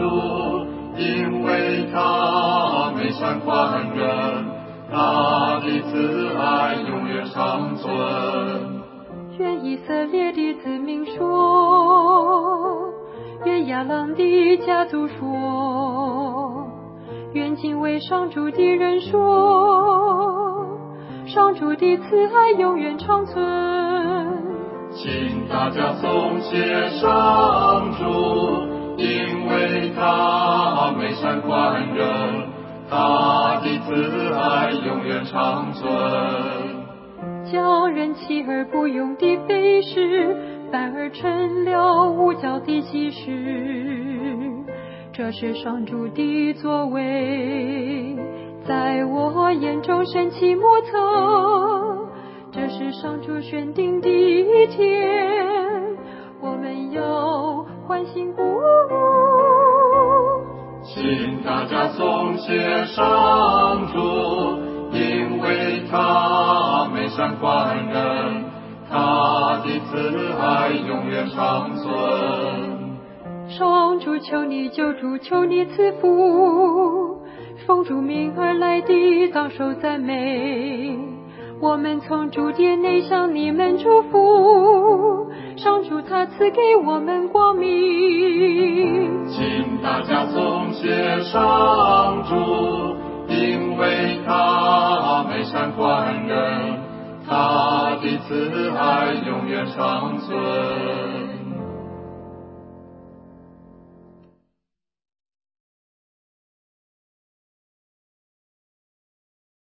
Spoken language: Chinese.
主，因为他美善宽仁，他的慈爱永远长存。 愿以色列的子民说，愿亚郎的家族说，愿敬畏上主的人说，上主的慈爱永远长存。 请大家颂谢上主，因为他美善宽仁，他的慈爱永远长存。 叫人弃而不用的非事，反而成了无教的喜事。这是上主的作为，在我眼中神奇莫测。这是上主选定的一天，我们要欢欣鼓舞。 请大家颂谢上主，因为他美善宽仁，他的慈爱永远长存。 上主求你救助，求你赐福，奉主名而来的当受赞美。我们从主殿内向你们祝福，上主他赐给我们光明。 请大家颂谢上主，因为他美善宽仁，他的慈爱永远长存。